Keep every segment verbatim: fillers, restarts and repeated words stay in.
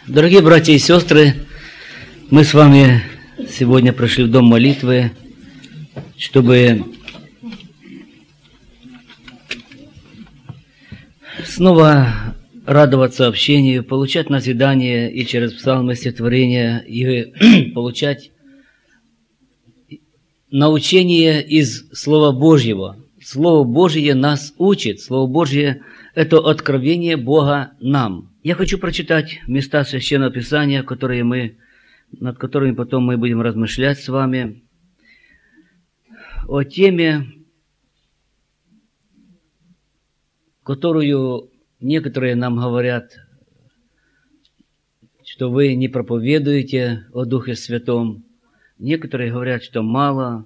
Дорогие братья и сестры, мы с вами сегодня пришли в дом молитвы, чтобы снова радоваться общению, получать назидание и через псалмы, стихотворения, и получать научение из Слова Божьего. Слово Божье нас учит, Слово Божье – это откровение Бога нам. Я хочу прочитать места Священного Писания, которые мы, над которыми потом мы будем размышлять с вами, о теме, которую некоторые нам говорят, что вы не проповедуете о Духе Святом, некоторые говорят, что мало.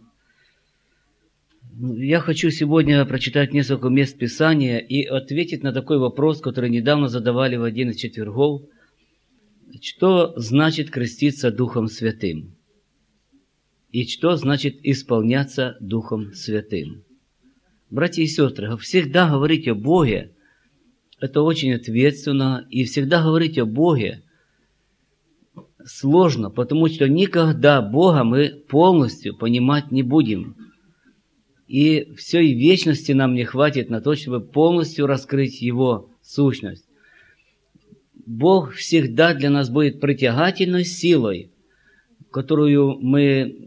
Я хочу сегодня прочитать несколько мест Писания и ответить на такой вопрос, который недавно задавали в один из четвергов. Что значит креститься Духом Святым? И что значит исполняться Духом Святым? Братья и сестры, всегда говорить о Боге – это очень ответственно, и всегда говорить о Боге сложно, потому что никогда Бога мы полностью понимать не будем. И всей вечности нам не хватит на то, чтобы полностью раскрыть Его сущность. Бог всегда для нас будет притягательной силой, которую мы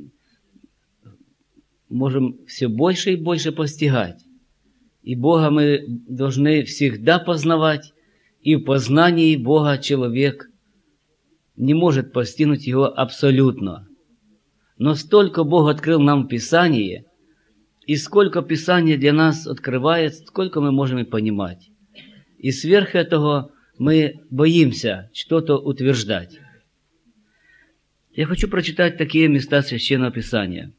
можем все больше и больше постигать. И Бога мы должны всегда познавать, и в познании Бога человек не может постигнуть Его абсолютно. Но столько Бог открыл нам в Писании, и сколько Писание для нас открывает, сколько мы можем и понимать. И сверх этого мы боимся что-то утверждать. Я хочу прочитать такие места Священного Писания.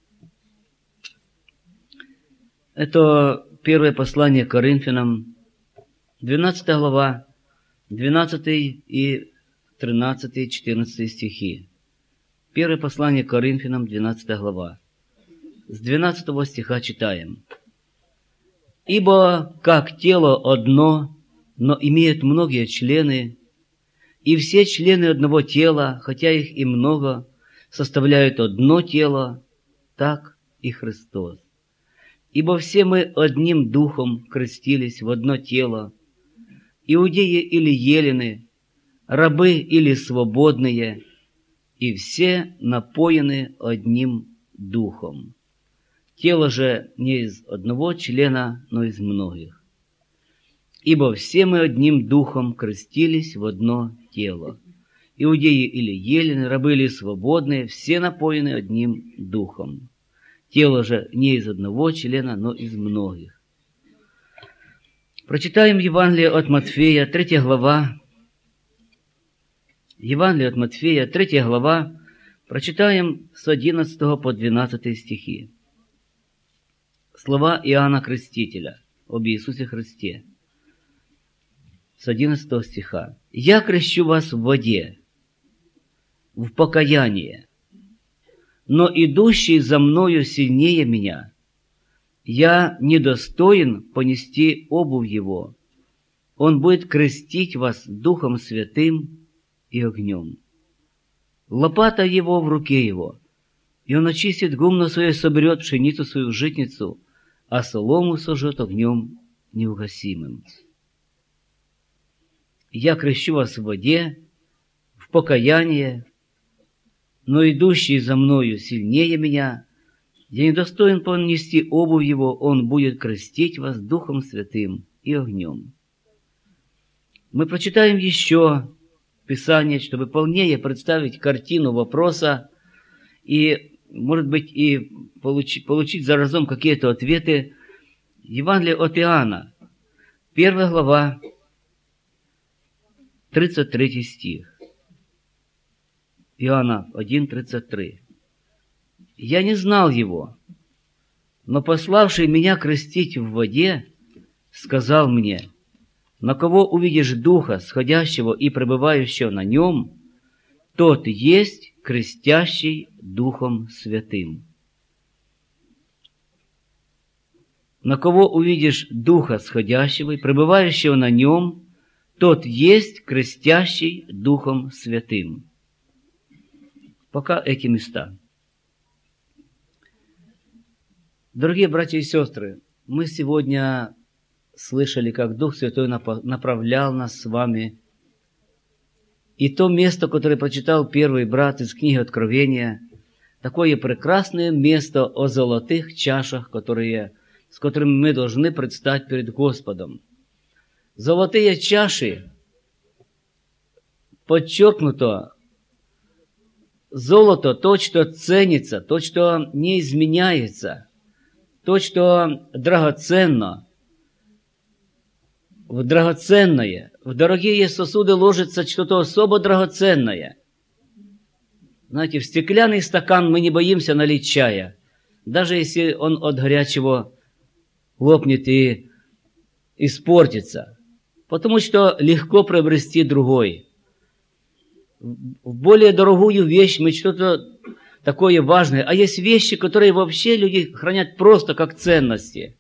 Это первое послание к Коринфянам, двенадцатая глава, двенадцатый и тринадцатый, четырнадцатый стихи. Первое послание к Коринфянам, двенадцатая глава. С двенадцатого стиха читаем. «Ибо как тело одно, но имеет многие члены, и все члены одного тела, хотя их и много, составляют одно тело, так и Христос. Ибо все мы одним духом крестились в одно тело, иудеи или елены, рабы или свободные, и все напоены одним духом. Тело же не из одного члена, но из многих. Ибо все мы одним духом крестились в одно тело. Иудеи или елены, рабы или свободные, все напоены одним духом. Тело же не из одного члена, но из многих». Прочитаем Евангелие от Матфея, третья глава. Евангелие от Матфея, третья глава. Прочитаем с одиннадцатого по двенадцатый стихи. Слова Иоанна Крестителя об Иисусе Христе. С одиннадцатого стиха. «Я крещу вас в воде, в покаяние, но идущий за мною сильнее меня, я недостоин понести обувь его. Он будет крестить вас Духом Святым и огнем. Лопата его в руке его, и он очистит гумно свое, соберет пшеницу свою в житницу, а солому сожжет огнем неугасимым. Я крещу вас в воде, в покаяние, но идущий за мною сильнее меня, я недостоин понести обувь его, он будет крестить вас Духом Святым и огнем». Мы прочитаем еще Писание, чтобы полнее представить картину вопроса и, может быть, и получить, получить заразом какие-то ответы. Евангелие от Иоанна, первая глава, тридцать третий стих. Иоанна один, тридцать три. «Я не знал его, но пославший меня крестить в воде, сказал мне: на кого увидишь Духа, сходящего и пребывающего на нем, тот есть крестящий Духом Святым». На кого увидишь Духа сходящего и пребывающего на нем, тот есть крестящий Духом Святым. Пока эти места. Дорогие братья и сестры, мы сегодня слышали, как Дух Святой направлял нас с вами. И то место, которое прочитал первый брат из книги Откровения, такое прекрасное место о золотых чашах, которые, с которыми мы должны предстать перед Господом. Золотые чаши, подчеркнуто, золото, то, что ценится, то, что не изменяется, то, что драгоценно, в драгоценное, в дорогие сосуды ложится что-то особо драгоценное. Знаете, в стеклянный стакан мы не боимся налить чая, даже если он от горячего лопнет и испортится, потому что легко приобрести другой. В более дорогую вещь мы что-то такое важное, а есть вещи, которые вообще люди хранят просто как ценности.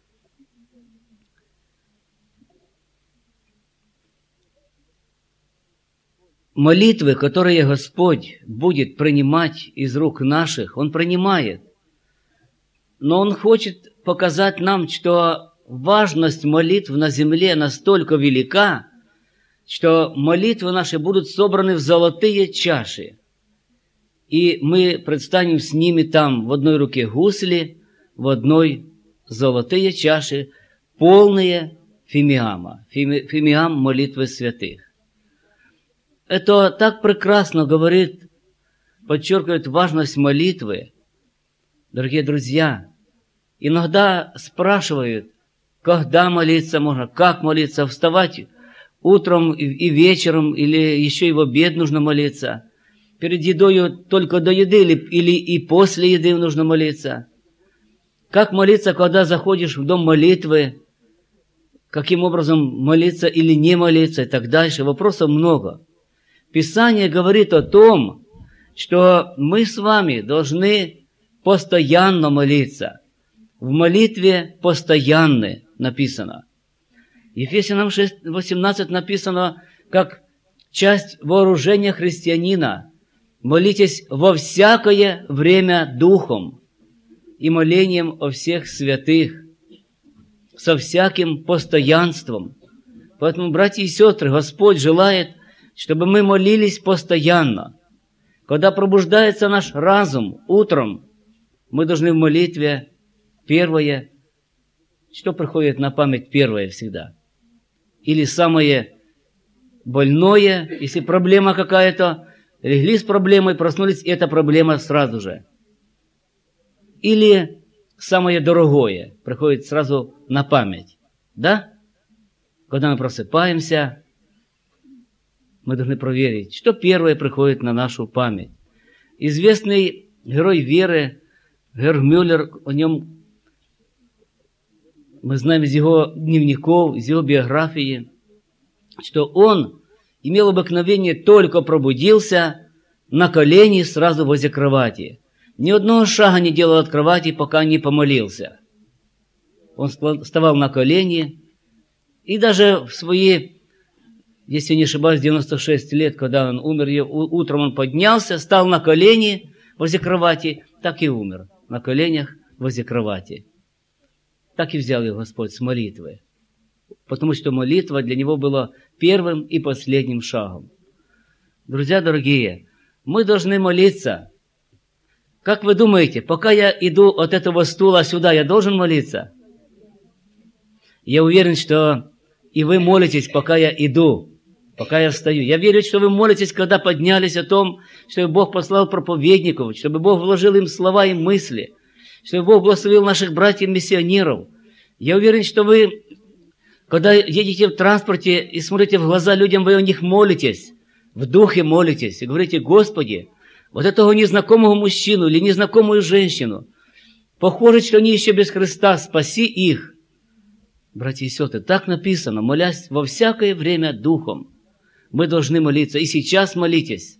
Молитвы, которые Господь будет принимать из рук наших, Он принимает. Но Он хочет показать нам, что важность молитв на земле настолько велика, что молитвы наши будут собраны в золотые чаши. И мы предстанем с ними там в одной руке гусли, в одной золотые чаши, полные фимиама, фимиам молитвы святых. Это так прекрасно говорит, подчеркивает важность молитвы. Дорогие друзья, иногда спрашивают, когда молиться можно, как молиться, вставать утром и вечером, или еще и в обед нужно молиться. Перед едой только до еды, или, или и после еды нужно молиться. Как молиться, когда заходишь в дом молитвы, каким образом молиться или не молиться и так дальше. Вопросов много. Писание говорит о том, что мы с вами должны постоянно молиться. В молитве постоянны написано. Ефесянам шесть восемнадцать написано, как часть вооружения христианина. Молитесь во всякое время духом и молением о всех святых, со всяким постоянством. Поэтому, братья и сестры, Господь желает, чтобы мы молились постоянно. Когда пробуждается наш разум утром, мы должны в молитве первое, что приходит на память первое всегда. Или самое больное, если проблема какая-то, легли с проблемой, проснулись, и эта проблема сразу же. Или самое дорогое приходит сразу на память. Да? Когда мы просыпаемся, мы должны проверить, что первое приходит на нашу память. Известный герой веры, Герр Мюллер, о нем мы знаем из его дневников, из его биографии, что он имел обыкновение, только пробудился, на колени сразу возле кровати. Ни одного шага не делал от кровати, пока не помолился. Он вставал на колени, и даже в свои, если не ошибаюсь, девяносто шесть лет, когда он умер, утром он поднялся, стал на колени возле кровати, так и умер, на коленях возле кровати. Так и взял его Господь с молитвы, потому что молитва для него была первым и последним шагом. Друзья дорогие, мы должны молиться. Как вы думаете, пока я иду от этого стула сюда, я должен молиться? Я уверен, что и вы молитесь, пока я иду, пока я встаю. Я верю, что вы молитесь, когда поднялись, о том, чтобы Бог послал проповедников, чтобы Бог вложил им слова и мысли, чтобы Бог благословил наших братьев-миссионеров. Я уверен, что вы, когда едете в транспорте и смотрите в глаза людям, вы о них молитесь, в духе молитесь и говорите: Господи, вот этого незнакомого мужчину или незнакомую женщину, похоже, что они еще без Христа, спаси их. Братья и сестры, так написано, молясь во всякое время духом. Мы должны молиться, и сейчас молитесь,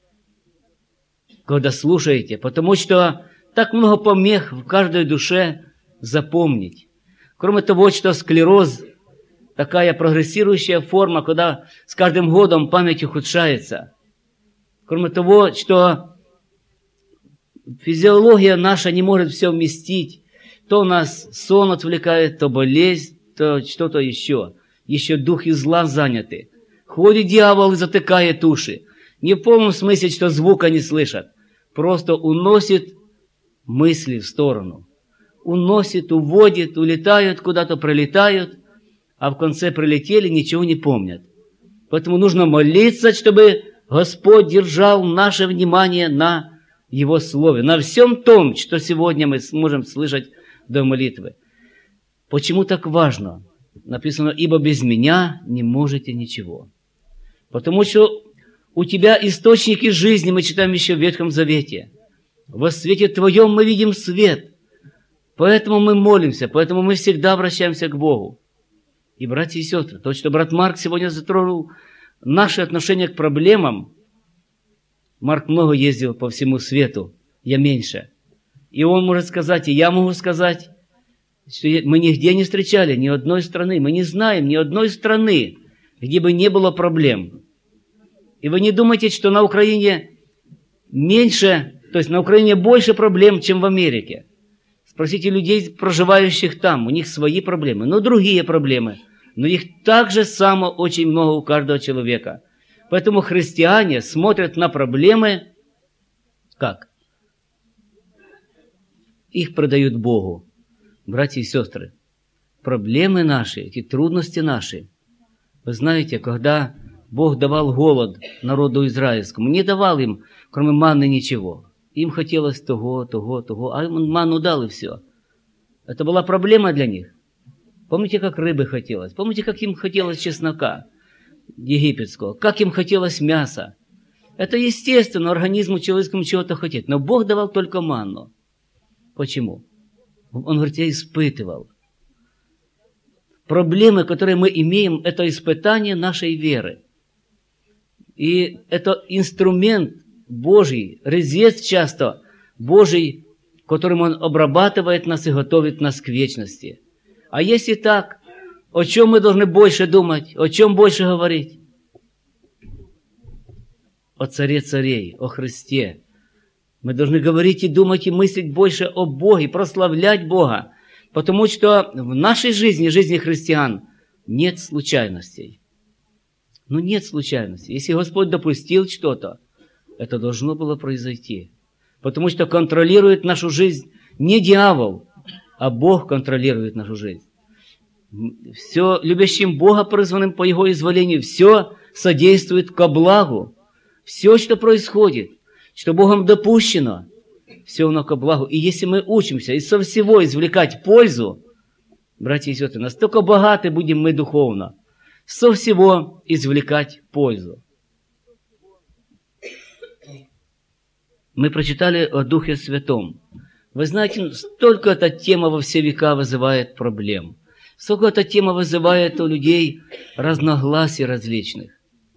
когда слушаете, потому что так много помех в каждой душе запомнить. Кроме того, что склероз такая прогрессирующая форма, когда с каждым годом память ухудшается. Кроме того, что физиология наша не может все вместить. То нас сон отвлекает, то болезнь, то что-то еще. Еще духи зла заняты. Ходит дьявол и затыкает уши. Не в полном смысле, что звука не слышат. Просто уносит мысли в сторону. Уносит, уводит, улетают куда-то, пролетают, а в конце прилетели, ничего не помнят. Поэтому нужно молиться, чтобы Господь держал наше внимание на Его Слове, на всем том, что сегодня мы сможем слышать до молитвы. Почему так важно? Написано, ибо без меня не можете ничего. Потому что у тебя источники жизни, мы читаем еще в Ветхом Завете. Во свете Твоем мы видим свет. Поэтому мы молимся, поэтому мы всегда обращаемся к Богу. И, братья и сестры, то, что брат Марк сегодня затронул наше отношение к проблемам. Марк много ездил по всему свету, я меньше. И он может сказать, и я могу сказать, что мы нигде не встречали ни одной страны, мы не знаем ни одной страны, где бы не было проблем. И вы не думайте, что на Украине меньше, то есть на Украине больше проблем, чем в Америке. Спросите людей, проживающих там, у них свои проблемы, но другие проблемы. Но их так же само очень много у каждого человека. Поэтому христиане смотрят на проблемы как? Их продают Богу. Братья и сестры, проблемы наши, эти трудности наши. Вы знаете, когда Бог давал голод народу израильскому, не давал им, кроме манны, ничего. Им хотелось того, того, того, а им манну дал и все. Это была проблема для них. Помните, как рыбы хотелось? Помните, как им хотелось чеснока египетского? Как им хотелось мяса? Это естественно, организму человеческому чего-то хотеть. Но Бог давал только манну. Почему? Он, говорит, я испытывал. Проблемы, которые мы имеем, это испытание нашей веры. И это инструмент Божий, резец часто Божий, которым Он обрабатывает нас и готовит нас к вечности. А если так, о чем мы должны больше думать, о чем больше говорить? О Царе царей, о Христе. Мы должны говорить и думать и мыслить больше о Боге, прославлять Бога, потому что в нашей жизни, жизни христиан, нет случайностей. Ну, нет случайностей. Если Господь допустил что-то, это должно было произойти. Потому что контролирует нашу жизнь не дьявол, а Бог контролирует нашу жизнь. Все любящим Бога, призванным по Его изволению, все содействует ко благу. Все, что происходит, что Богом допущено, все оно ко благу. И если мы учимся из со всего извлекать пользу, братья и сестры, настолько богаты будем мы духовно, со всего извлекать пользу. Мы прочитали о Духе Святом. Вы знаете, столько эта тема во все века вызывает проблем. Столько эта тема вызывает у людей разногласий различных.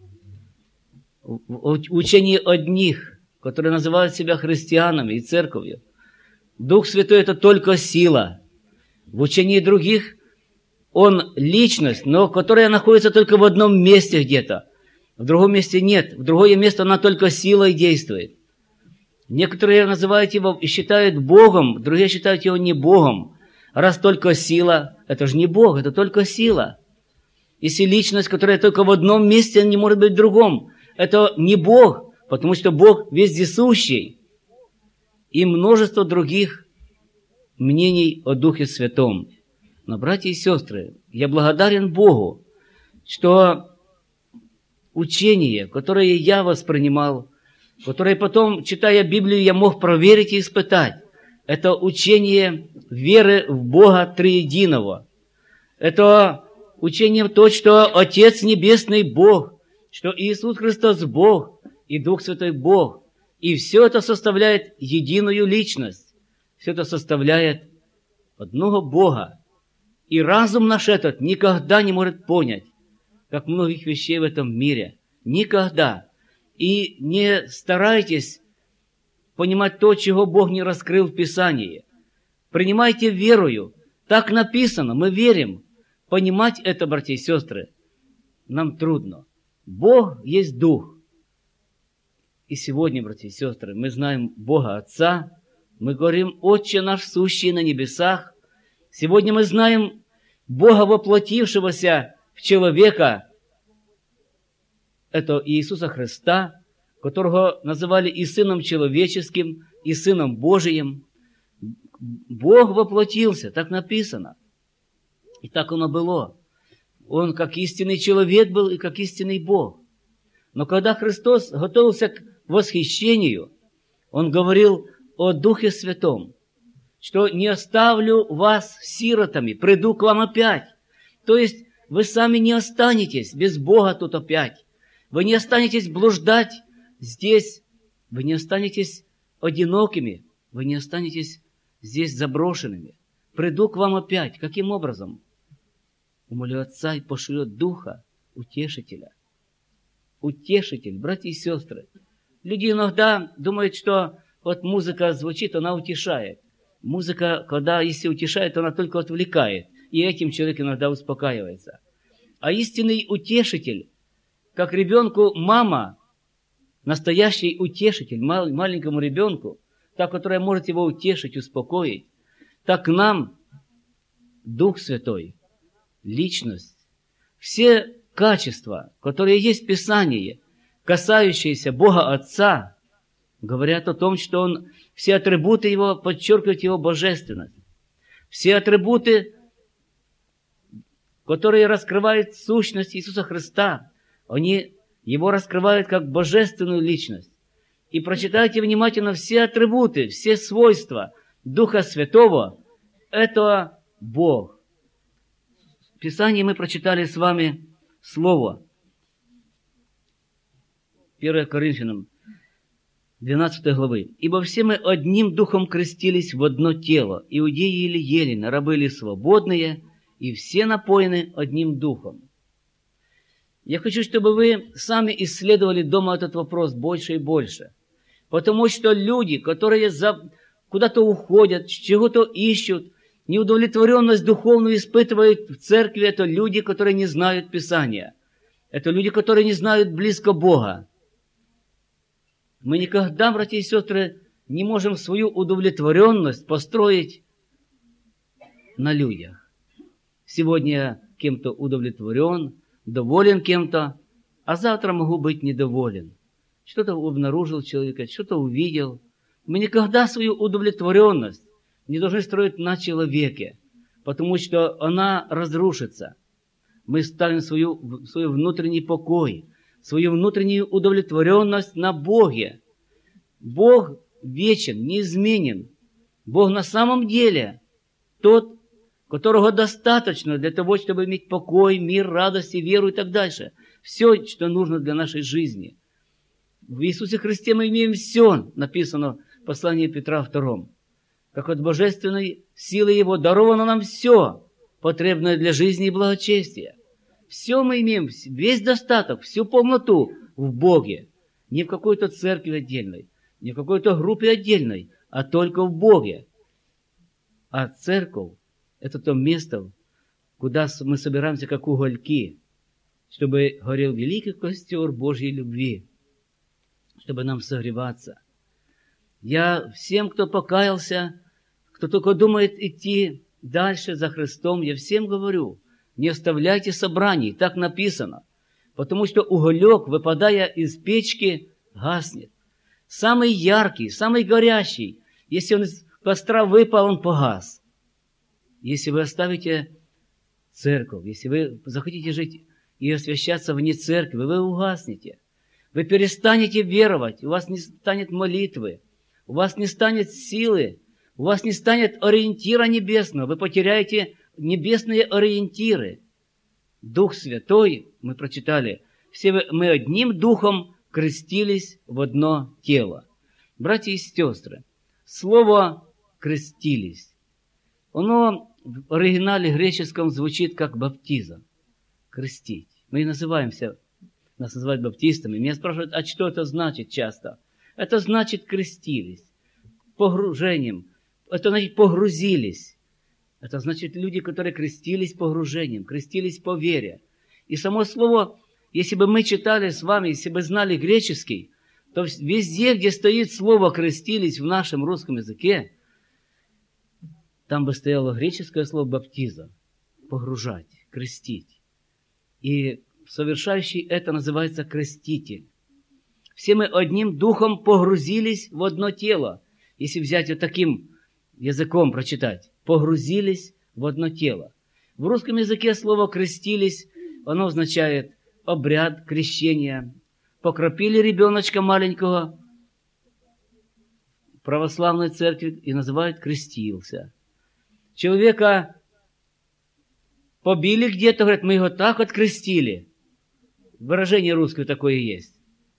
В учении одних, которые называют себя христианами и церковью, Дух Святой – это только сила. В учении других Он личность, но которая находится только в одном месте где-то. В другом месте нет. В другое место она только силой действует. Некоторые называют его и считают Богом, другие считают его не Богом. Раз только сила, это же не Бог, это только сила. Если личность, которая только в одном месте, не может быть в другом, это не Бог, потому что Бог вездесущий. И множество других мнений о Духе Святом. Но, братья и сестры, я благодарен Богу, что учение, которое я воспринимал, которое потом, читая Библию, я мог проверить и испытать, это учение веры в Бога Триединого. Это учение в то, что Отец Небесный Бог, что Иисус Христос Бог и Дух Святой Бог. И все это составляет единую личность. Все это составляет одного Бога. И разум наш этот никогда не может понять, как многих вещей в этом мире. Никогда. И не старайтесь понимать то, чего Бог не раскрыл в Писании. Принимайте верою. Так написано, мы верим. понимать это, братья и сестры, нам трудно. Бог есть Дух. И сегодня, братья и сестры, мы знаем Бога Отца, мы говорим «Отче наш, сущий на небесах». Сегодня мы знаем Бога, воплотившегося в человека, это Иисуса Христа, которого называли и Сыном Человеческим, и Сыном Божиим. Бог воплотился, так написано. И так оно было. Он как истинный человек был и как истинный Бог. Но когда Христос готовился к восхищению, Он говорил о Духе Святом, что не оставлю вас сиротами, приду к вам опять. То есть вы сами не останетесь без Бога тут опять. Вы не останетесь блуждать здесь, вы не останетесь одинокими, вы не останетесь здесь заброшенными. Приду к вам опять. Каким образом? Умолю Отца и пошлет Духа, Утешителя. Утешитель, братья и сестры. Люди иногда думают, что вот музыка звучит, она утешает. Музыка, когда если утешает, она только отвлекает. И этим человек иногда успокаивается. А истинный утешитель, как ребенку мама, настоящий утешитель маленькому ребенку, та, которая может его утешить, успокоить, так нам Дух Святой, личность, все качества, которые есть в Писании, касающиеся Бога Отца, говорят о том, что Он, все атрибуты Его подчеркивают Его божественность. Все атрибуты, которые раскрывают сущность Иисуса Христа, они Его раскрывают как божественную личность. И прочитайте внимательно все атрибуты, все свойства Духа Святого. Это Бог. В Писании мы прочитали с вами слово. первое Коринфянам, двенадцатой главы. «Ибо все мы одним духом крестились в одно тело, иудеи или елены, рабы или свободные, и все напоены одним духом». Я хочу, чтобы вы сами исследовали дома этот вопрос больше и больше. Потому что люди, которые за... куда-то уходят, чего-то ищут, неудовлетворенность духовную испытывают в церкви, это люди, которые не знают Писания. Это люди, которые не знают близко Бога. Мы никогда, братья и сестры, не можем свою удовлетворенность построить на людях. Сегодня я кем-то удовлетворен, доволен кем-то, а завтра могу быть недоволен. Что-то обнаружил человека, что-то увидел. Мы никогда свою удовлетворенность не должны строить на человеке, потому что она разрушится. Мы ставим свою, свой внутренний покой, свою внутреннюю удовлетворенность на Боге. Бог вечен, неизменен. Бог на самом деле тот, которого достаточно для того, чтобы иметь покой, мир, радость, и веру и так дальше. Все, что нужно для нашей жизни. В Иисусе Христе мы имеем все, написано в послании Петра втором. Как от божественной силы Его даровано нам все, потребное для жизни и благочестия. Все мы имеем, весь достаток, всю полноту в Боге. Не в какой-то церкви отдельной, не в какой-то группе отдельной, а только в Боге. А церковь — это то место, куда мы собираемся как угольки, чтобы горел великий костер Божьей любви, чтобы нам согреваться. Я всем, кто покаялся, кто только думает идти дальше за Христом, я всем говорю, не оставляйте собраний, так написано, потому что уголек, выпадая из печки, гаснет. Самый яркий, самый горящий, если он из костра выпал, он погас. Если вы оставите церковь, если вы захотите жить и освящаться вне церкви, вы угаснете. Вы перестанете веровать, у вас не станет молитвы, у вас не станет силы, у вас не станет ориентира небесного, вы потеряете небесные ориентиры. Дух Святой, мы прочитали, все мы одним духом крестились в одно тело. Братья и сестры, слово «крестились», оно в оригинале греческом звучит как баптизм, крестить. Мы и называемся, нас называют баптистами. Меня спрашивают, а что это значит часто? Это значит крестились, погружением. Это значит погрузились. Это значит люди, которые крестились погружением, крестились по вере. И само слово, если бы мы читали с вами, если бы знали греческий, то везде, где стоит слово «крестились» в нашем русском языке, там бы стояло греческое слово «баптиза» – погружать, крестить. И совершающий это называется креститель. Все мы одним духом погрузились в одно тело. Если взять вот таким языком прочитать, погрузились в одно тело. В русском языке слово «крестились», оно означает обряд крещения. Покропили ребеночка маленького в православной церкви и называют «крестился». Человека побили где-то, говорят, мы его так открестили. Выражение русское такое есть.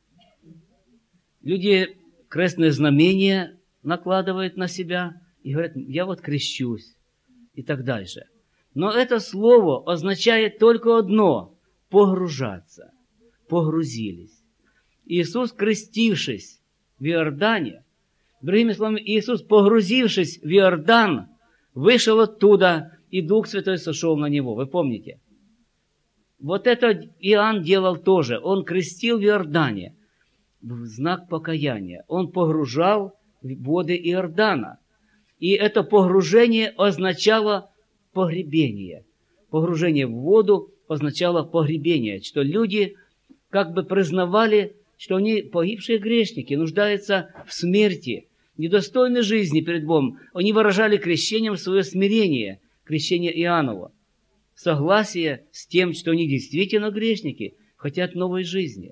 Люди крестное знамение накладывают на себя и говорят, я вот крещусь и так дальше. Но это слово означает только одно – погружаться. Погрузились. Иисус, крестившись в Иордане, другими словами, Иисус, погрузившись в Иордан, вышел оттуда, и Дух Святой сошел на него. Вы помните? Вот это Иоанн делал тоже. Он крестил в Иордане в знак покаяния. Он погружал в воды Иордана. И это погружение означало погребение. Погружение в воду означало погребение, что люди как бы признавали, что они погибшие грешники, нуждаются в смерти, недостойны жизни перед Богом. Они выражали крещением свое смирение, крещение Иоаннова, согласие с тем, что они действительно грешники, хотят новой жизни.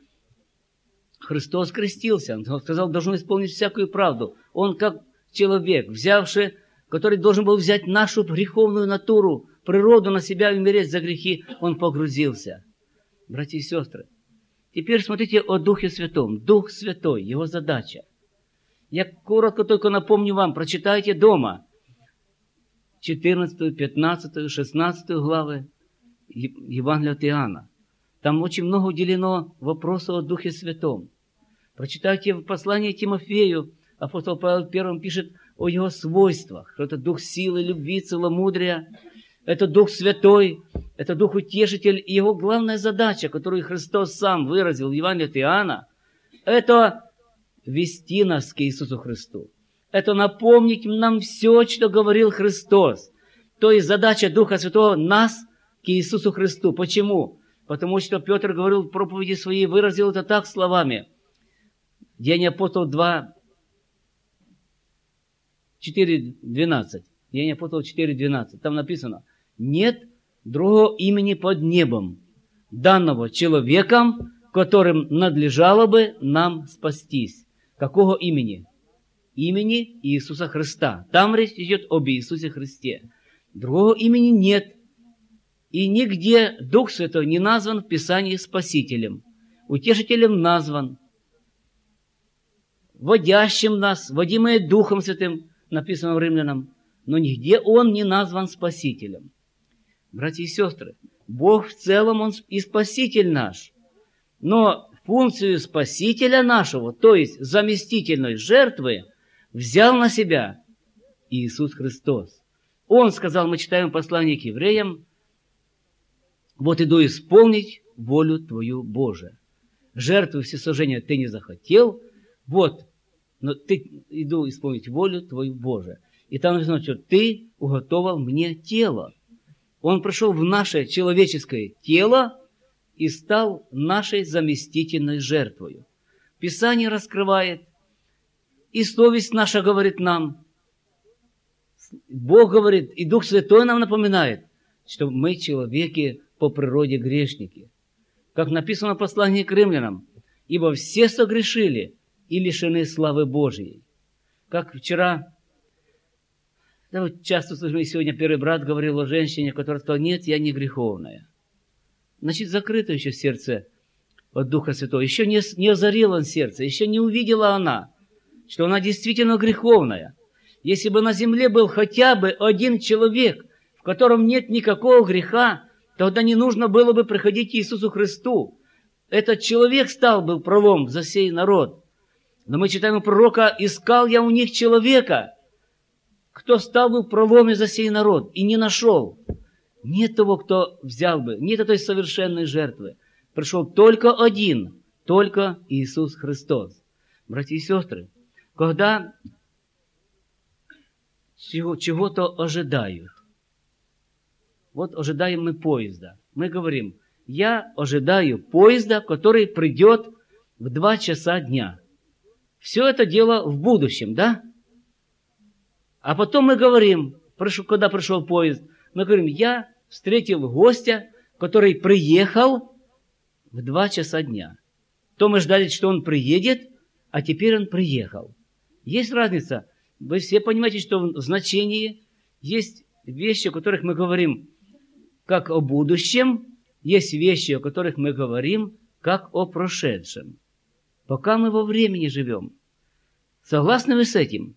Христос крестился, Он сказал, должен исполнить всякую правду. Он как человек, взявший, который должен был взять нашу греховную натуру, природу на себя и умереть за грехи, Он погрузился. Братья и сестры, теперь смотрите о Духе Святом. Дух Святой, Его задача. Я коротко только напомню вам, прочитайте дома четырнадцатую, пятнадцатую, шестнадцатую главы Евангелия от Иоанна. Там очень много уделено вопросу о Духе Святом. Прочитайте в послании Тимофею, апостол Павел первым пишет о его свойствах, что это Дух силы, любви, целомудрия, это Дух Святой, это Дух Утешитель. И его главная задача, которую Христос сам выразил в Евангелии от Иоанна, это вести нас к Иисусу Христу. Это напомнить нам все, что говорил Христос. То есть задача Духа Святого нас к Иисусу Христу. Почему? Потому что Петр говорил в проповеди своей, выразил это так словами. Деяния апостолов два, четыре, двенадцать. Деяния апостолов четыре, двенадцать. Там написано, нет другого имени под небом, данного человеком, которым надлежало бы нам спастись. Какого имени? Имени Иисуса Христа. Там речь идет об Иисусе Христе. Другого имени нет. И нигде Дух Святой не назван в Писании Спасителем. Утешителем назван. Водящим нас, водимые Духом Святым, написано в Римлянам. Но нигде Он не назван Спасителем. Братья и сестры, Бог в целом Он и Спаситель наш. Но функцию Спасителя нашего, то есть заместительной жертвы, взял на себя Иисус Христос. Он сказал, мы читаем в послании к евреям, вот иду исполнить волю Твою, Боже. Жертву всесожжения Ты не захотел, вот, но Ты иду исполнить волю Твою, Боже. И там написано, что Ты уготовал мне тело. Он пришел в наше человеческое тело и стал нашей заместительной жертвою. Писание раскрывает, и совесть наша говорит нам, Бог говорит, и Дух Святой нам напоминает, что мы человеки по природе грешники. Как написано в послании к римлянам, ибо все согрешили и лишены славы Божьей. Как вчера, да вот часто слышали, сегодня первый брат говорил о женщине, которая сказала, нет, я не греховная. Значит, закрыто еще сердце от Духа Святого. Еще не, не озарило он сердце, еще не увидела она, что она действительно греховная. Если бы на земле был хотя бы один человек, в котором нет никакого греха, тогда не нужно было бы приходить к Иисусу Христу. Этот человек стал бы правом за сей народ. Но мы читаем у пророка, искал я у них человека, кто стал бы в проломе за сей народ и не нашел. Нет того, кто взял бы, нет той совершенной жертвы. Пришел только один, только Иисус Христос. Братья и сестры, когда чего-то ожидают, вот ожидаем мы поезда, мы говорим, я ожидаю поезда, который придет в два часа дня. Все это дело в будущем, да? А потом мы говорим, когда пришел поезд, мы говорим, я встретил гостя, который приехал в два часа дня. То мы ждали, что он приедет, а теперь он приехал. Есть разница. Вы все понимаете, что в значении есть вещи, о которых мы говорим как о будущем, есть вещи, о которых мы говорим как о прошедшем. Пока мы во времени живем. Согласны вы с этим?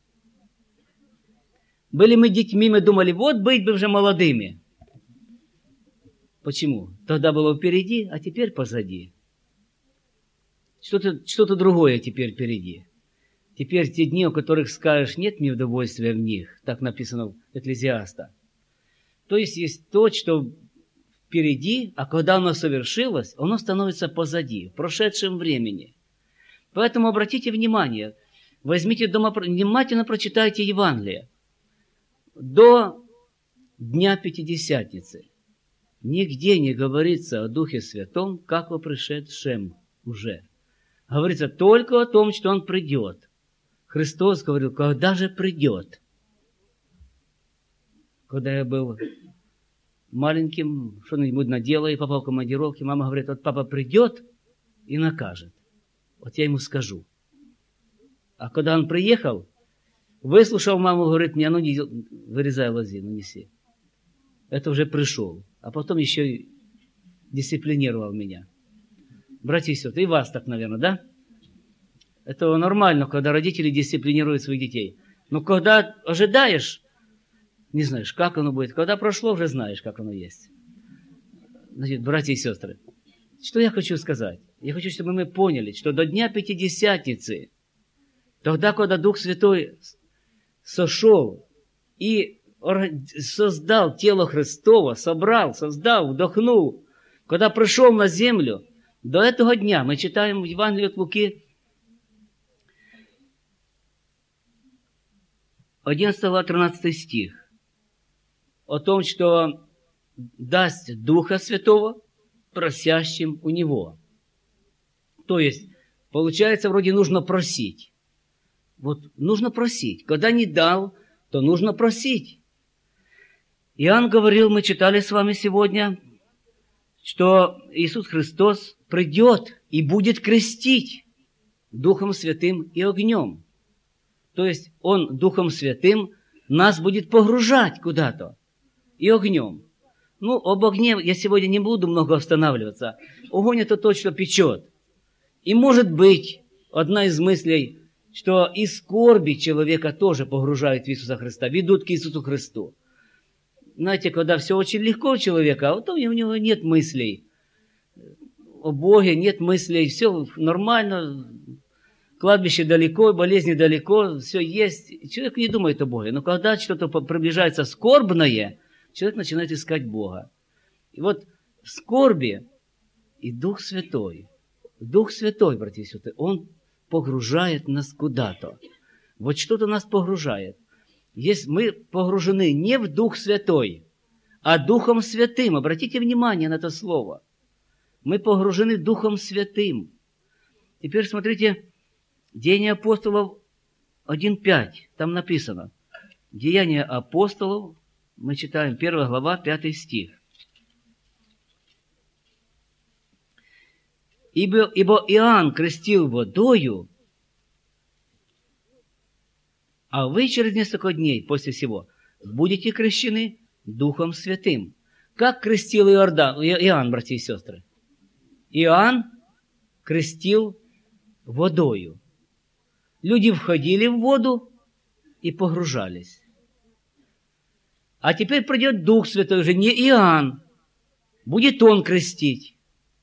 Были мы детьми, мы думали, вот быть бы уже молодыми. Почему? Тогда было впереди, а теперь позади. Что-то, что-то другое теперь впереди. Теперь те дни, о которых скажешь, нет мне удовольствия в них. Так написано в Экклезиаста. То есть есть то, что впереди, а когда оно совершилось, оно становится позади, в прошедшем времени. Поэтому обратите внимание, возьмите дома, внимательно прочитайте Евангелие. До Дня Пятидесятницы нигде не говорится о Духе Святом, как о пришедшем уже. Говорится только о том, что Он придет. Христос говорил, когда же придет? Когда я был маленьким, что-нибудь наделал и попал в командировки, мама говорит, вот папа придет и накажет. Вот я ему скажу. А когда он приехал, выслушал маму, говорит, мне, ну не вырезай лозину, неси. Это уже пришел. А потом еще и дисциплинировал меня. Братья и сестры, и вас так, наверное, да? Это нормально, когда родители дисциплинируют своих детей. Но когда ожидаешь, не знаешь, как оно будет. Когда прошло, уже знаешь, как оно есть. Значит, братья и сестры, что я хочу сказать? Я хочу, чтобы мы поняли, что до Дня Пятидесятницы, тогда, когда Дух Святой сошел и создал тело Христово, собрал, создал, вдохнул, когда пришел на землю, до этого дня мы читаем в Евангелии от Луки одиннадцатый-тринадцатый стих о том, что даст Духа Святого просящим у Него. То есть, получается, вроде нужно просить. Вот нужно просить. Когда не дал, то нужно просить. Иоанн говорил, мы читали с вами сегодня, что Иисус Христос придет и будет крестить Духом Святым и огнем. То есть Он Духом Святым нас будет погружать куда-то и огнем. Ну, об огне я сегодня не буду много останавливаться. Огонь – это то, что печет. И может быть, одна из мыслей, что и скорби человека тоже погружают в Иисуса Христа, ведут к Иисусу Христу. Знаете, когда все очень легко у человека, а вот у него нет мыслей о Боге, нет мыслей, все нормально, кладбище далеко, болезни далеко, все есть. Человек не думает о Боге. Но когда что-то приближается скорбное, человек начинает искать Бога. И вот в скорби и Дух Святой, Дух Святой, братья и сестры, Он погружает нас куда-то. Вот что-то нас погружает. Если мы погружены не в Дух Святой, а Духом Святым. Обратите внимание на это слово. Мы погружены Духом Святым. Теперь смотрите, Деяния апостолов один пять. Там написано. Деяния апостолов, мы читаем первая глава, пятый стих. Ибо, ибо Иоанн крестил водою, а вы через несколько дней после сего будете крещены Духом Святым. Как крестил Иордан, Иоанн, братья и сестры? Иоанн крестил водою. Люди входили в воду и погружались. А теперь придет Дух Святой, уже не Иоанн. Будет Он крестить.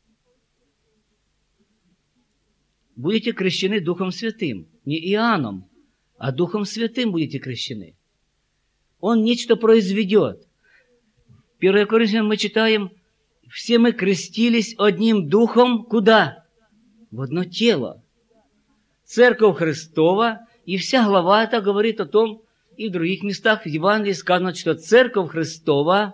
Будете крещены Духом Святым. Не Иоанном, а Духом Святым будете крещены. Он нечто произведет. В первом Коринфянам мы читаем, все мы крестились одним духом куда? В одно тело. Церковь Христова, и вся глава эта говорит о том, и в других местах в Евангелии сказано, что Церковь Христова,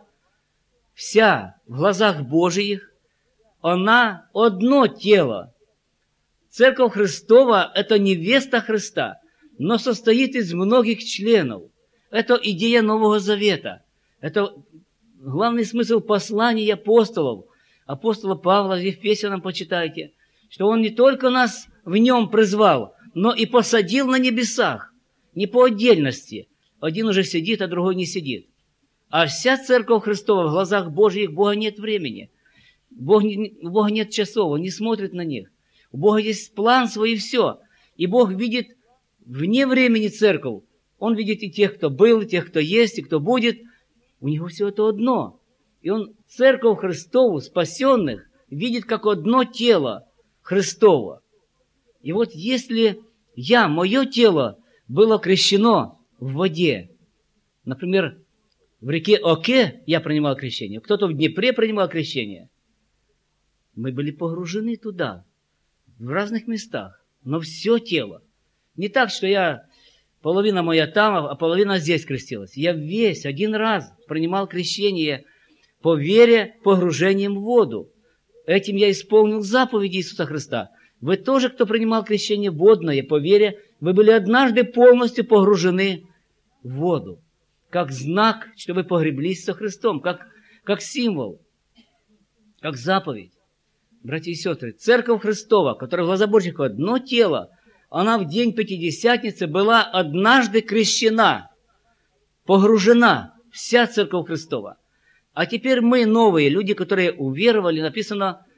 вся в глазах Божиих, она одно тело. Церковь Христова – это невеста Христа, но состоит из многих членов. Это идея Нового Завета. Это главный смысл посланий апостолов. Апостола Павла в Ефесянам почитайте, что он не только нас в нем призвал, но и посадил на небесах, не по отдельности. Один уже сидит, а другой не сидит. А вся Церковь Христова в глазах Божьих, Бога нет времени. Бог не, у Бога нет часов, Он не смотрит на них. У Бога есть план свой и все. И Бог видит вне времени церковь. Он видит и тех, кто был, и тех, кто есть, и кто будет. У него все это одно. И Он Церковь Христову, спасенных, видит как одно тело Христово. И вот если я, мое тело, было крещено в воде, например, в реке Оке я принимал крещение, кто-то в Днепре принимал крещение, мы были погружены туда, в разных местах, но все тело. Не так, что я, половина моя там, а половина здесь крестилась. Я весь, один раз принимал крещение по вере, погружением в воду. Этим я исполнил заповеди Иисуса Христа. Вы тоже, кто принимал крещение водное по вере, вы были однажды полностью погружены в воду. Как знак, что вы погреблись со Христом, как, как символ, как заповедь. Братья и сестры, Церковь Христова, которая в глаза Божьих одно тело, она в день Пятидесятницы была однажды крещена, погружена, вся Церковь Христова. А теперь мы, новые люди, которые уверовали, написано,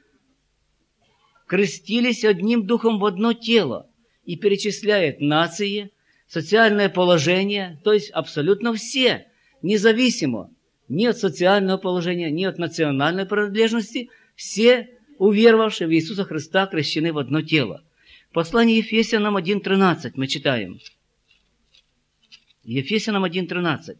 крестились одним духом в одно тело. И перечисляет нации, социальное положение, то есть абсолютно все, независимо ни от социального положения, ни от национальной принадлежности, все уверовавшие в Иисуса Христа крещены в одно тело. В послании Ефесянам один тринадцать мы читаем. Ефесянам один тринадцать.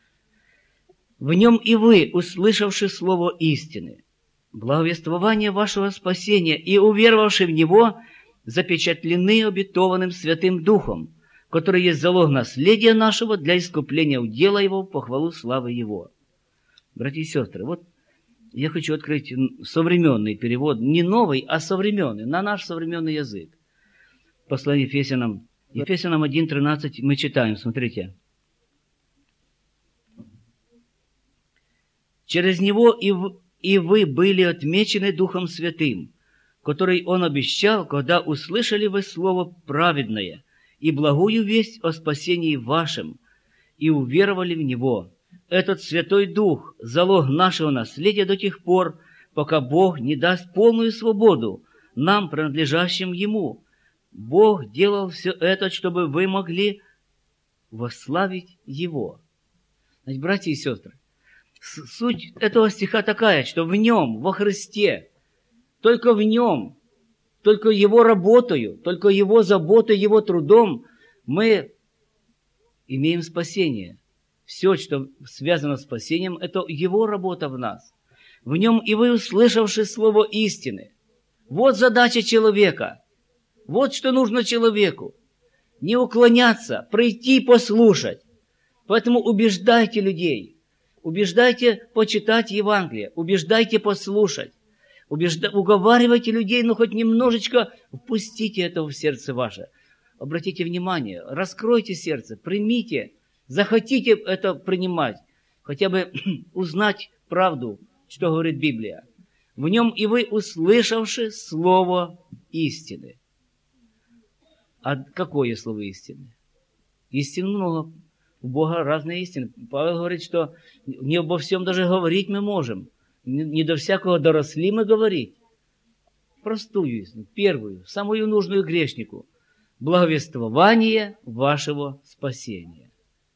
«В нем и вы, услышавши слово истины, благовествование вашего спасения и уверовавши в него, запечатлены обетованным Святым Духом, который есть залог наследия нашего для искупления удела его, похвалу славы его». Братья и сестры, вот я хочу открыть современный перевод, не новый, а современный, на наш современный язык. Послание Ефесянам, Ефесянам один тринадцать мы читаем, смотрите. «Через него и, в, и вы были отмечены Духом Святым, который Он обещал, когда услышали вы слово праведное и благую весть о спасении вашем, и уверовали в Него. Этот Святой Дух – залог нашего наследия до тех пор, пока Бог не даст полную свободу нам, принадлежащим Ему. Бог делал все это, чтобы вы могли восславить Его». Значит, братья и сестры, суть этого стиха такая, что в Нем, во Христе, только в Нем, только Его работою, только Его заботой, Его трудом мы имеем спасение. Все, что связано с спасением, это Его работа в нас. В Нем и вы, услышавши слово истины. Вот задача человека. Вот что нужно человеку. Не уклоняться, прийти послушать. Поэтому убеждайте людей. Убеждайте почитать Евангелие. Убеждайте послушать. Убежда... Уговаривайте людей, но хоть немножечко впустите это в сердце ваше. Обратите внимание, раскройте сердце, примите, захотите это принимать, хотя бы узнать правду, что говорит Библия. В нем и вы, услышавши слово истины. А какое слово истины? Истин много. У Бога разные истины. Павел говорит, что не обо всем даже говорить мы можем. Не до всякого доросли мы говорить. Простую истину, первую, самую нужную грешнику. Благовествование вашего спасения.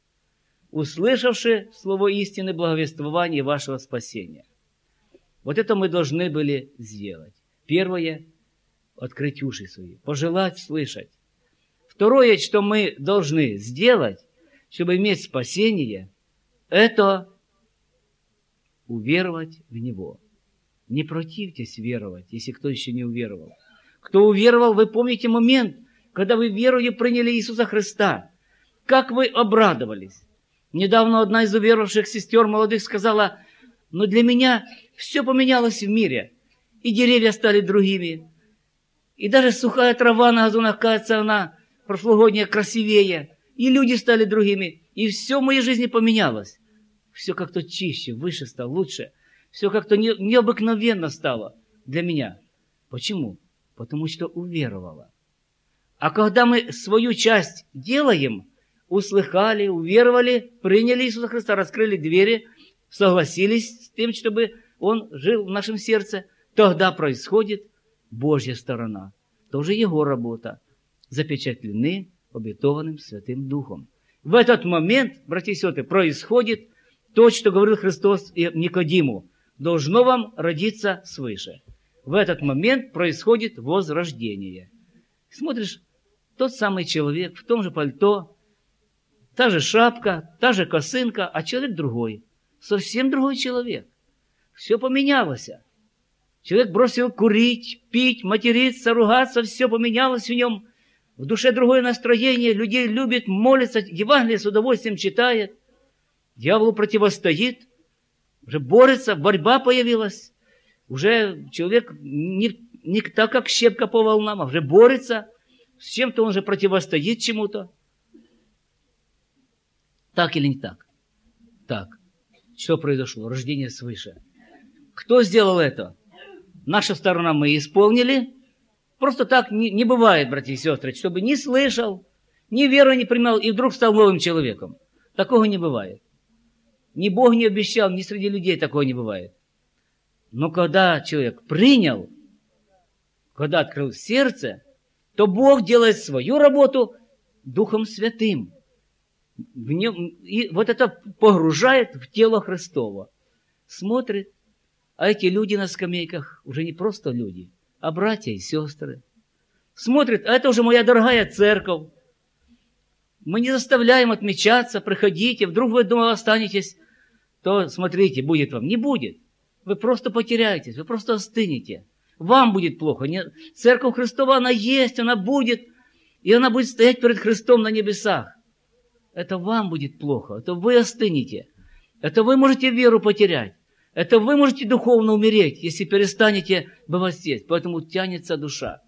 Услышавши слово истины, благовествование вашего спасения. Вот это мы должны были сделать. Первое – открыть уши свои, пожелать слышать. Второе, что мы должны сделать, чтобы иметь спасение, это уверовать в Него. Не противьтесь веровать, если кто еще не уверовал. Кто уверовал, вы помните момент, когда вы верою приняли Иисуса Христа. Как вы обрадовались. Недавно одна из уверовавших сестер молодых сказала: но для меня все поменялось в мире. И деревья стали другими. И даже сухая трава на газонах, кажется, она прошлогодняя красивее. И люди стали другими. И все в моей жизни поменялось. Все как-то чище, выше стало, лучше. Все как-то не, необыкновенно стало для меня. Почему? Потому что уверовала. А когда мы свою часть делаем, услыхали, уверовали, приняли Иисуса Христа, раскрыли двери, согласились с тем, чтобы Он жил в нашем сердце, тогда происходит Божья сторона. Тоже Его работа. Запечатлены обетованным Святым Духом. В этот момент, братья и сестры, происходит то, что говорил Христос Никодиму. Должно вам родиться свыше. В этот момент происходит возрождение. Смотришь, тот самый человек в том же пальто, та же шапка, та же косынка, а человек другой. Совсем другой человек. Все поменялось. Человек бросил курить, пить, материться, ругаться, все поменялось в нем. В душе другое настроение, людей любит, молится, Евангелие с удовольствием читает. Дьяволу противостоит, уже борется, борьба появилась. Уже человек не, не так, как щепка по волнам, а уже борется. С чем-то он же противостоит чему-то. Так или не так? Так. Что произошло? Рождение свыше. Кто сделал это? Наша сторона мы исполнили. Просто так не, не бывает, братья и сестры, чтобы не слышал, ни веру не принимал и вдруг стал новым человеком. Такого не бывает. Ни Бог не обещал, ни среди людей такого не бывает. Но когда человек принял, когда открыл сердце, то Бог делает свою работу Духом Святым. В нем, и вот это погружает в тело Христово. Смотрит, а эти люди на скамейках уже не просто люди, а братья и сестры. Смотрит, а это уже моя дорогая церковь. Мы не заставляем отмечаться, приходите, вдруг вы дома останетесь, то смотрите, будет вам. Не будет. Вы просто потеряетесь, вы просто остынете. Вам будет плохо. Церковь Христова, она есть, она будет, и она будет стоять перед Христом на небесах. Это вам будет плохо, это вы остынете. Это вы можете веру потерять. Это вы можете духовно умереть, если перестанете бывать здесь. Поэтому тянется душа.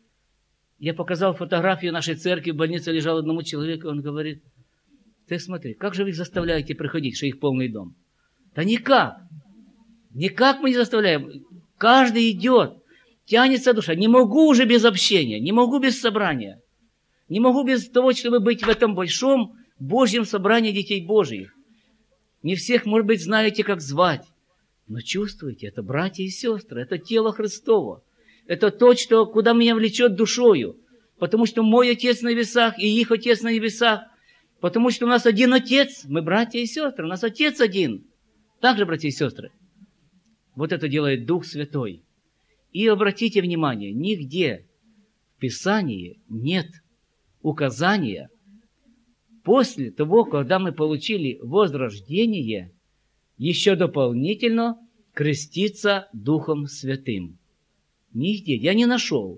Я показал фотографию нашей церкви, в больнице лежал одному человеку, он говорит: ты смотри, как же вы их заставляете приходить, что их полный дом? Да никак. Никак мы не заставляем. Каждый идет. Тянется душа. Не могу уже без общения, не могу без собрания. Не могу без того, чтобы быть в этом большом Божьем собрании детей Божьих. Не всех, может быть, знаете, как звать. Но чувствуете, это братья и сестры, это тело Христово. Это то, что, куда меня влечет душою. Потому что мой Отец на небесах и их Отец на небесах. Потому что у нас один Отец, мы братья и сестры, у нас Отец один. Так же, братья и сестры. Вот это делает Дух Святой. И обратите внимание, нигде в Писании нет указания после того, когда мы получили возрождение, еще дополнительно креститься Духом Святым. Нигде. Я не нашел.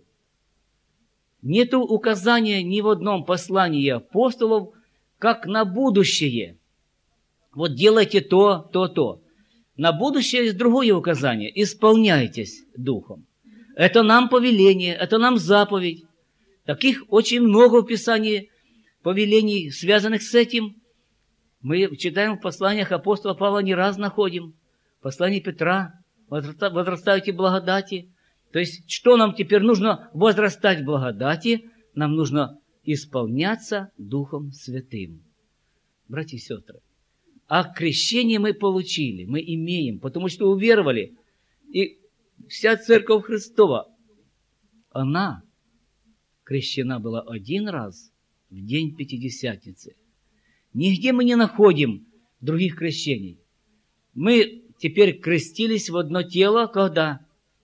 Нету указания ни в одном послании апостолов, как на будущее. Вот делайте то, то, то. На будущее есть другое указание. Исполняйтесь Духом. Это нам повеление, это нам заповедь. Таких очень много в Писании повелений, связанных с этим. Мы читаем в посланиях апостола Павла, не раз находим. В послании Петра: возрастайте в благодати. То есть, что нам теперь нужно возрастать в благодати? Нам нужно исполняться Духом Святым. Братья и сестры, а крещение мы получили, мы имеем, потому что уверовали. И вся Церковь Христова, она крещена была один раз в день Пятидесятницы. Нигде мы не находим других крещений. Мы теперь крестились в одно тело, когда?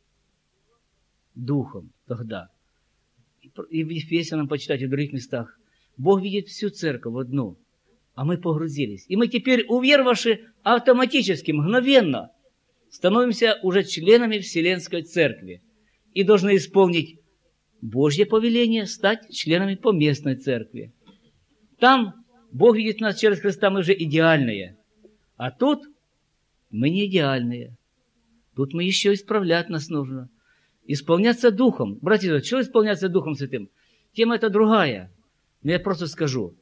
Духом, когда? И в Ефесянам почитать, и в других местах. Бог видит всю церковь в одну. А мы погрузились. И мы теперь, уверовавши, автоматически, мгновенно становимся уже членами Вселенской Церкви и должны исполнить Божье повеление, стать членами поместной церкви. Там Бог видит нас через Христа, мы уже идеальные. А тут мы не идеальные. Тут мы еще исправлять нас нужно. Исполняться Духом. Братья, что исполняться Духом Святым? Тема это другая. Но я просто скажу.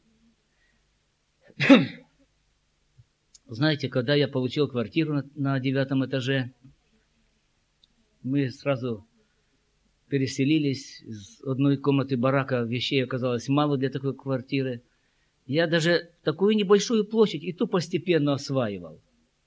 Знаете, когда я получил квартиру на, на девятом этаже, мы сразу переселились из одной комнаты барака, вещей оказалось мало для такой квартиры. Я даже такую небольшую площадь и ту постепенно осваивал.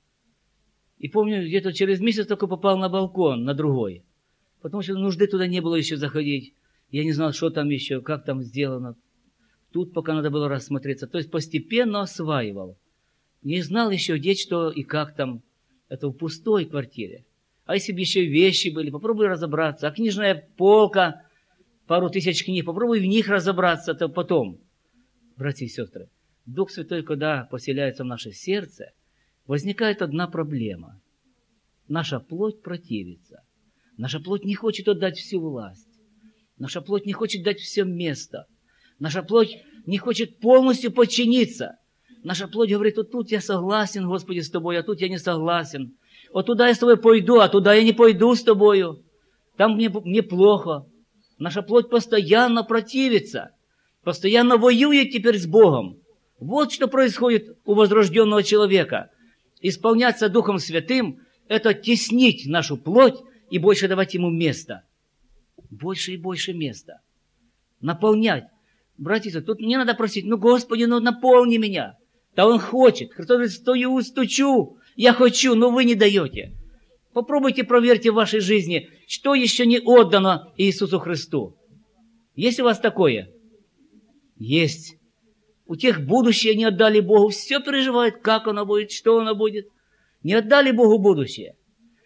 И помню, где-то через месяц только попал на балкон, на другой. Потому что нужды туда не было еще заходить. Я не знал, что там еще, как там сделано. Тут пока надо было рассмотреться. То есть постепенно осваивал. Не знал еще, где что и как там. Это в пустой квартире. А если бы еще вещи были, попробуй разобраться. А книжная полка, пару тысяч книг, попробуй в них разобраться, то потом. Братья и сестры, Дух Святой, когда поселяется в наше сердце, возникает одна проблема. Наша плоть противится. Наша плоть не хочет отдать всю власть. Наша плоть не хочет дать всем место. Наша плоть не хочет полностью подчиниться. Наша плоть говорит: вот тут я согласен, Господи, с тобой, а тут я не согласен. Вот туда я с тобой пойду, а туда я не пойду с тобою. Там мне, мне плохо. Наша плоть постоянно противится. Постоянно воюет теперь с Богом. Вот что происходит у возрожденного человека. Исполняться Духом Святым – это теснить нашу плоть и больше давать ему места. Больше и больше места. Наполнять. Братья, тут не надо просить: ну, Господи, ну, наполни меня. Да Он хочет. Христос говорит: стою, стучу. Я хочу, но вы не даете. Попробуйте, проверьте в вашей жизни, что еще не отдано Иисусу Христу. Есть у вас такое? Есть. У тех будущее не отдали Богу. Все переживают, как оно будет, что оно будет. Не отдали Богу будущее.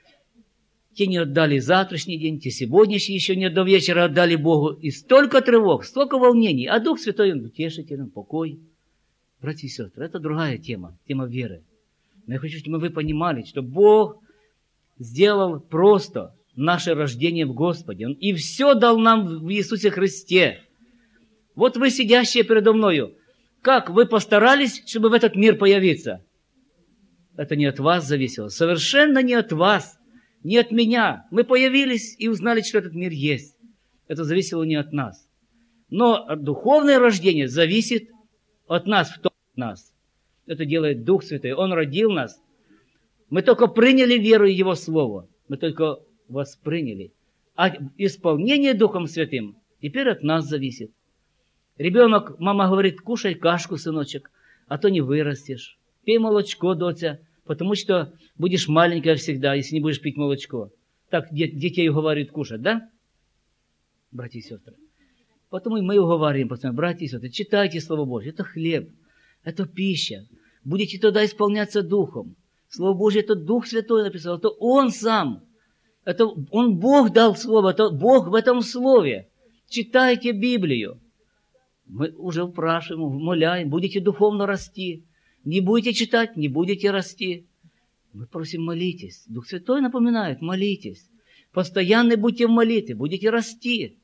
Те не отдали завтрашний день, те сегодняшний еще не до вечера отдали Богу. И столько тревог, столько волнений. А Дух Святой, Он утешитель, Он покой. Братья и сестры, это другая тема, тема веры. Но я хочу, чтобы вы понимали, что Бог сделал просто наше рождение в Господе. Он и все дал нам в Иисусе Христе. Вот вы, сидящие передо мною, как вы постарались, чтобы в этот мир появиться? Это не от вас зависело, совершенно не от вас, не от меня. Мы появились и узнали, что этот мир есть. Это зависело не от нас. Но духовное рождение зависит от нас, в том от нас. Это делает Дух Святой. Он родил нас. Мы только приняли веру и Его Слово. Мы только восприняли. А исполнение Духом Святым теперь от нас зависит. Ребенок, мама говорит: кушай кашку, сыночек, а то не вырастешь. Пей молочко, доча, потому что будешь маленькая всегда, если не будешь пить молочко. Так детей уговаривают кушать, да? Братья и сестры. Потому и мы уговариваем, постоянно: братья и сестры, читайте Слово Божье. Это хлеб, это пища. Будете тогда исполняться Духом. Слово Божье — это Дух Святой написал, это Он сам. Это Он, Бог дал Слово, это Бог в этом Слове. Читайте Библию. Мы уже упрашиваем, умоляем: будете духовно расти. Не будете читать, не будете расти. Мы просим: молитесь. Дух Святой напоминает: молитесь. Постоянно будьте в молитве, будете расти.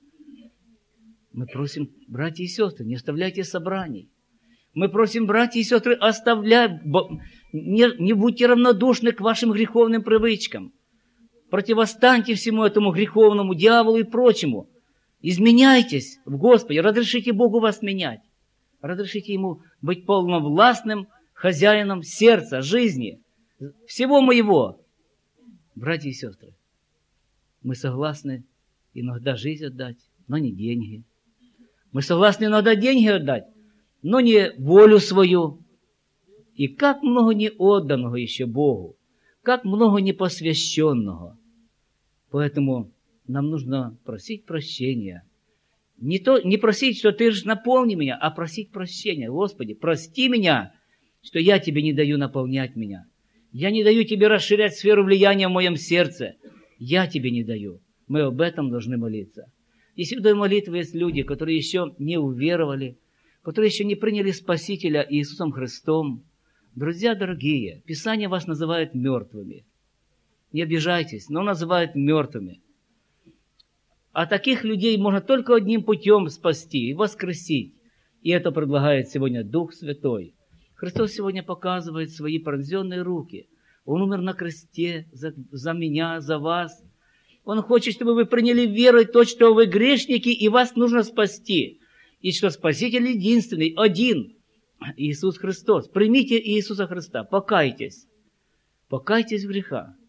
Мы просим, братья и сестры, не оставляйте собраний. Мы просим, братья и сестры, оставляй, не, не будьте равнодушны к вашим греховным привычкам. Противостаньте всему этому греховному, дьяволу и прочему. Изменяйтесь в Господе, разрешите Богу вас менять. Разрешите Ему быть полновластным хозяином сердца, жизни, всего моего. Братья и сестры, мы согласны иногда жизнь отдать, но не деньги. Мы согласны иногда деньги отдать, но не волю свою. И как много не отданного еще Богу, как много непосвященного. Поэтому нам нужно просить прощения. Не, то, не просить, что ты же наполни меня, а просить прощения. Господи, прости меня, что я тебе не даю наполнять меня. Я не даю тебе расширять сферу влияния в моем сердце. Я тебе не даю. Мы об этом должны молиться. Если в той молитве есть люди, которые еще не уверовали, которые еще не приняли Спасителя Иисусом Христом, друзья дорогие, Писание вас называет мертвыми. Не обижайтесь, но называют мертвыми. А таких людей можно только одним путем спасти и воскресить. И это предлагает сегодня Дух Святой. Христос сегодня показывает свои пронзенные руки. Он умер на кресте за, за меня, за вас. Он хочет, чтобы вы приняли верой то, что вы грешники, и вас нужно спасти. И что Спаситель единственный, один, Иисус Христос. Примите Иисуса Христа, покайтесь. Покайтесь в грехах.